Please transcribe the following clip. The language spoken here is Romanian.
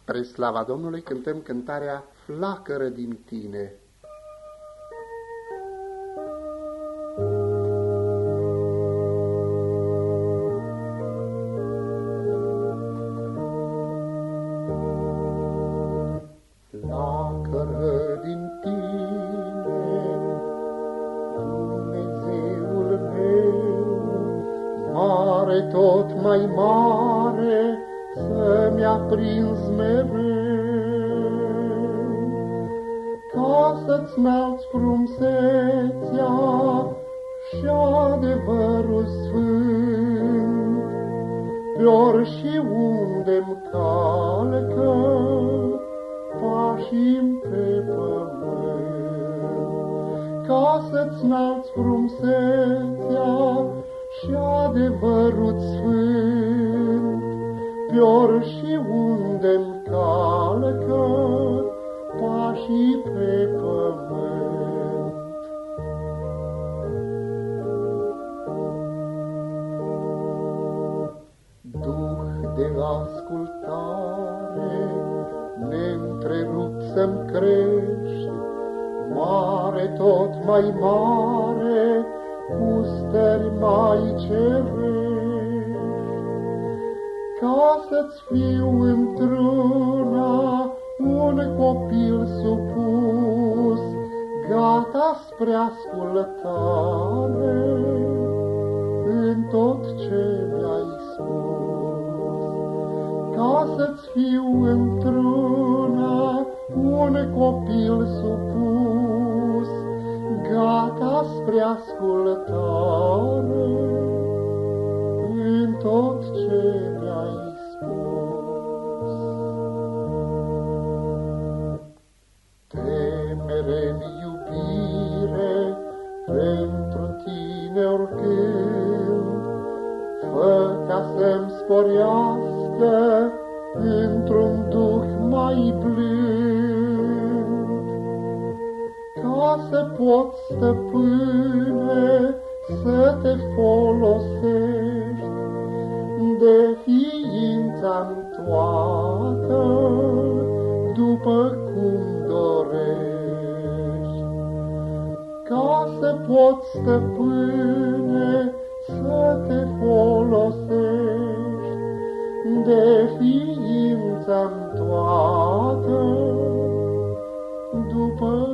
Spre slava Domnului cântăm cântarea Flacără din tine. Flacără din tine, Dumnezeul meu, mare, tot mai mare, să-mi aprins mereu, ca să-ți înalți frumusețea și adevărul sfânt, pe ori și unde-mi calcă pașii pe pământ, ca să-ți înalți frumusețea și adevărul sfânt, pe ori și unde-mi calcă pașii pe pământ. Duh de ascultare, neîntrerupt să-mi crești, mare, tot mai mare, cu stări mai cerești, ca să-ți fiu într-una un copil supus, gata spre ascultare în tot ce mi-ai spus. Ca să-ți fiu într-una un copil supus, gata spre ascultare în tot ce mi-ai spus. Temere-n iubire pentru tine oricând, fă ca să-mi sporească într-un duh mai blând, ca să pot, stăpâne, să te folosești de ființa-mi toată, după cum dorești. Ca să pot, stăpâne, să te folosești de ființa-mi toată, după